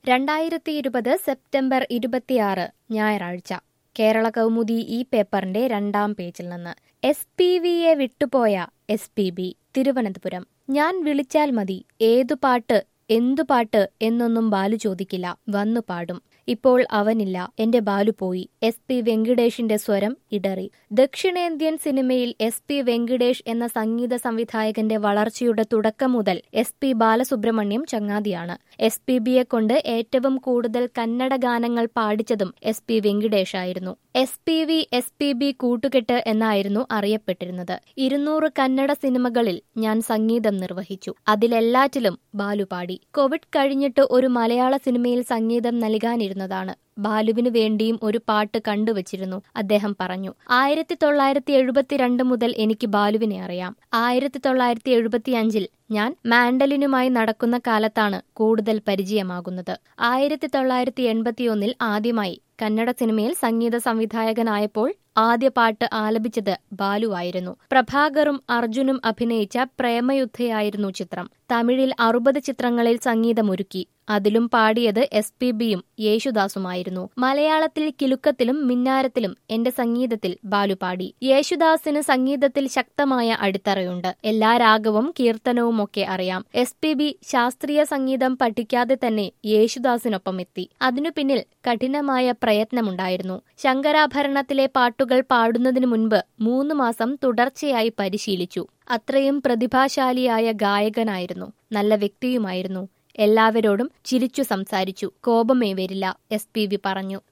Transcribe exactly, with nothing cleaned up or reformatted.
രണ്ടായിരത്തി ഇരുപത് സെപ്റ്റംബർ ഇരുപത്തിയാറ് ഞായറാഴ്ച കേരള കൗമുദി ഈ പേപ്പറിന്റെ രണ്ടാം പേജിൽ നിന്ന് എസ് പി വിയെ വിട്ടുപോയ എസ് പി ബി തിരുവനന്തപുരം. ഞാൻ വിളിച്ചാൽ മതി, ഏതു പാട്ട് എന്തു പാട്ട് എന്നൊന്നും ബാലു ചോദിക്കില്ല, വന്നു പാടും. ഇപ്പോൾ അവനില്ല, എന്റെ ബാലു പോയി. എസ് പി വെങ്കിടേഷിന്റെ സ്വരം ഇടറി. ദക്ഷിണേന്ത്യൻ സിനിമയിൽ എസ് പി വെങ്കിടേഷ് എന്ന സംഗീത സംവിധായകന്റെ വളർച്ചയുടെ തുടക്കം മുതൽ എസ് പി ബാലസുബ്രഹ്മണ്യം ചങ്ങാതിയാണ്. എസ് പി ബിയെ കൊണ്ട് ഏറ്റവും കൂടുതൽ കന്നഡ ഗാനങ്ങൾ പാടിച്ചതും എസ് പി വെങ്കിടേഷ് ആയിരുന്നു. S P V S P B കൂട്ടുകെട്ട് എന്നായിരുന്നു അറിയപ്പെട്ടിരുന്നത്. ഇരുന്നൂറ് കന്നഡ സിനിമകളിൽ ഞാൻ സംഗീതം നിർവഹിച്ചു. അതിലെല്ലാറ്റിലും ബാലു പാടി. കോവിഡ് കഴിഞ്ഞിട്ട് ഒരു മലയാള സിനിമയിൽ സംഗീതം നൽകാനിരുന്നതാണ്. ബാലുവിനു വേണ്ടിയും ഒരു പാട്ട് കണ്ടുവച്ചിരുന്നു, അദ്ദേഹം പറഞ്ഞു. ആയിരത്തി തൊള്ളായിരത്തി എഴുപത്തിരണ്ട് മുതൽ എനിക്ക് ബാലുവിനെ അറിയാം. ആയിരത്തി തൊള്ളായിരത്തി എഴുപത്തി അഞ്ചിൽ ഞാൻ മാൻഡലിനുമായി നടക്കുന്ന കാലത്താണ് കൂടുതൽ പരിചയമാകുന്നത്. ആയിരത്തി തൊള്ളായിരത്തി എൺപത്തിയൊന്നിൽ ആദ്യമായി കന്നഡ സിനിമയിൽ സംഗീത സംവിധായകനായപ്പോൾ ആദ്യ പാട്ട് ആലപിച്ചത് ബാലുവായിരുന്നു. പ്രഭാകറും അർജുനും അഭിനയിച്ച പ്രേമയുദ്ധയായിരുന്നു ചിത്രം. തമിഴിൽ അറുപത് ചിത്രങ്ങളിൽ സംഗീതമൊരുക്കി. അതിലും പാടിയത് എസ് പി ബിയും യേശുദാസുമായിരുന്നു. മലയാളത്തിൽ കിലുക്കത്തിലും മിന്നാരത്തിലും എന്റെ സംഗീതത്തിൽ ബാലു പാടി. യേശുദാസിന് സംഗീതത്തിൽ ശക്തമായ അടിത്തറയുണ്ട്. എല്ലാ രാഗവും കീർത്തനവും ഒക്കെ അറിയാം. എസ് പി ബി ശാസ്ത്രീയ സംഗീതം പഠിക്കാതെ തന്നെ യേശുദാസിനൊപ്പം എത്തി. അതിനു പിന്നിൽ കഠിനമായ പ്രയത്നമുണ്ടായിരുന്നു. ശങ്കരാഭരണത്തിലെ പാട്ടുകൾ പാടുന്നതിനു മുൻപ് മൂന്ന് മാസം തുടർച്ചയായി പരിശീലിച്ചു. അത്രയും പ്രതിഭാശാലിയായ ഗായകനായിരുന്നു. നല്ല വ്യക്തിയുമായിരുന്നു. എല്ലാവരോടും ചിരിച്ചു സംസാരിച്ചു. കോപമേ വരില്ല, എസ് പി ബി പറഞ്ഞു.